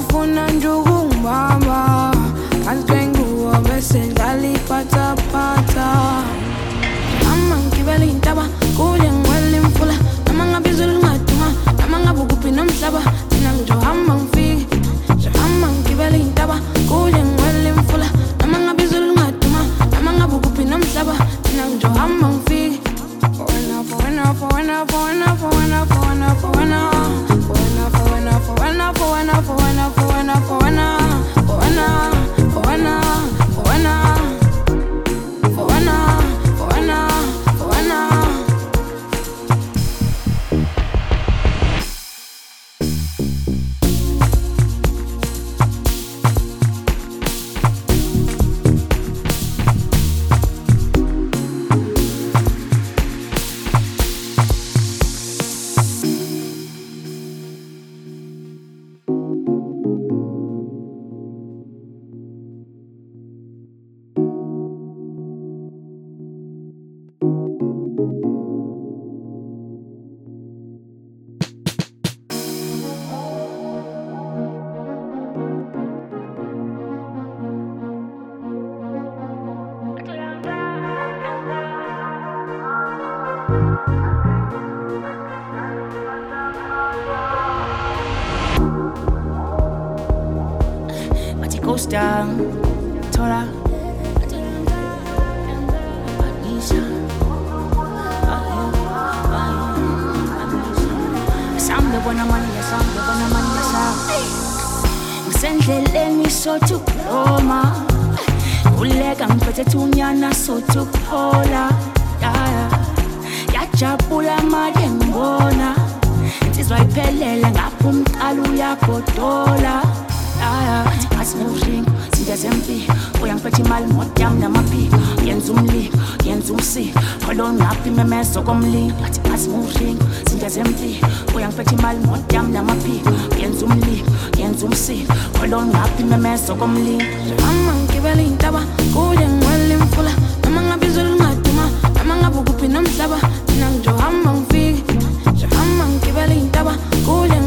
ufuna njugu mama Kankengu obese dali pata pata Mama ngibele intaba kuye ngwele mfula Nama ngabizulu ngatuma Nama ngabukupi nomhlaba Mina ngijohamba ngifike Johamba ngibele intaba kuye ngwele mfula Nama ngabizulu ngatuma Nama ngabukupi nomhlaba Mina ngijohamba ngifike But it goes down, Tora. Ngisendleleni sotukuloma Uleka ngiphethe thunyana sotukuphola Yajabula manje ngibona Insizwa iphelele ngapha umqala uyagodola Ngathi ngushinga zinto zempilo Uyangiphethe imali imoto yami namaphiko Yenza umlilo, yenza umsiko Kholo ngapha imemezo komlilo Ngathi ngushinga zinto zempilo Uyangiphethe imali imoto yami namaphiko Yenza umlilo, yenza umsiko Kholo ngapha imemezo komlilo Mama ngibele intaba kuye ngwele mfula Nama ngabizulu ngatuma Nama ngabukuphi nomhlaba Mina ngijohamba ngifike Johamba ngibele intaba kuye